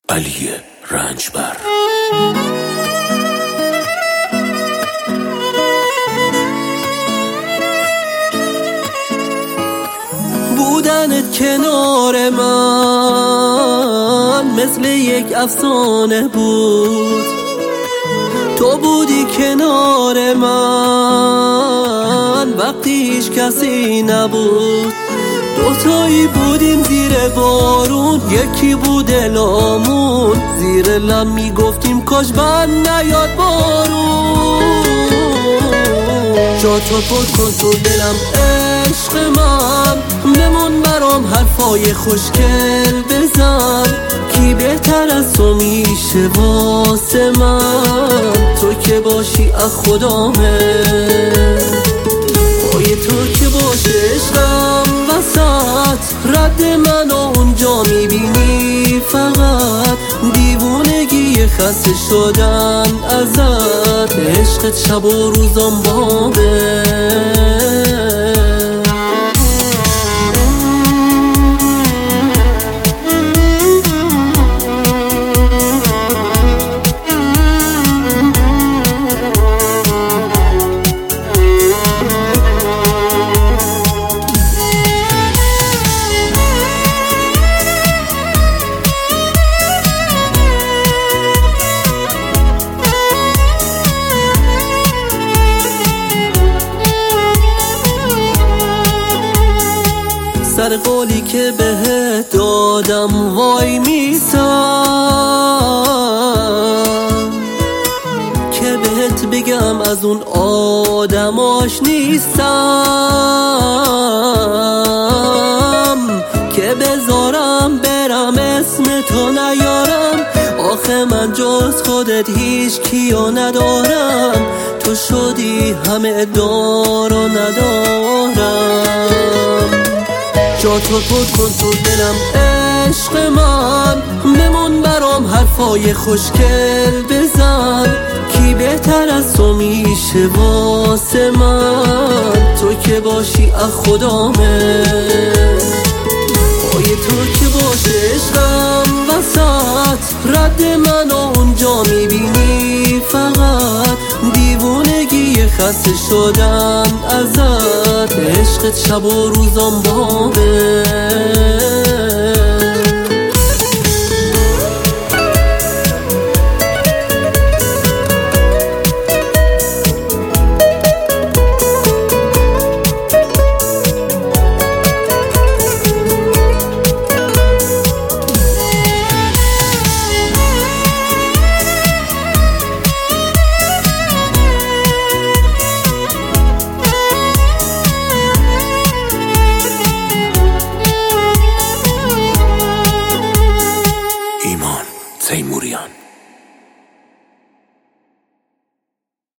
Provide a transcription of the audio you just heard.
علی رنجبر. بودنت کنار من مثل یک افسانه بود. تو بودی کنار من وقتی هیچ کسی نبود. دوتایی بودیم زیر بارون، یکی بود لامون. زیر لم میگفتیم کاش بند نیاد بارون. جا تو پر کن تو دلم عشق من، بمون برام حرفای خوشگل بزن. کی بهتر از تو میشه واسه من؟ تو که باشی از خدامه، پای تو که باشه عشقم وسط. رد منو اونجا میبینی فقط، دیوونگی خسته شدن ازت. عشقت شب و روزم بابه. سر قولی که بهت دادم وای میسم، که بهت بگم از اون آدماش نیستم. که بذارم برم اسم تو نیارم، آخه من جز خودت هیچ کیو ندارم. تو شدی همه دار و ندارم. جا تو پر کن تو دلم عشق من، بمون برام حرفای خوشگل بزن. کی بهتر از تو میشه واسه من؟ تو که باشی از خدامه، پای تو که باشه عشقم وسط. رد منو اونجا میبینی فقط، دیوونگی خسته شدن ازت. عشقت شب و روزم بابه. تیموریان.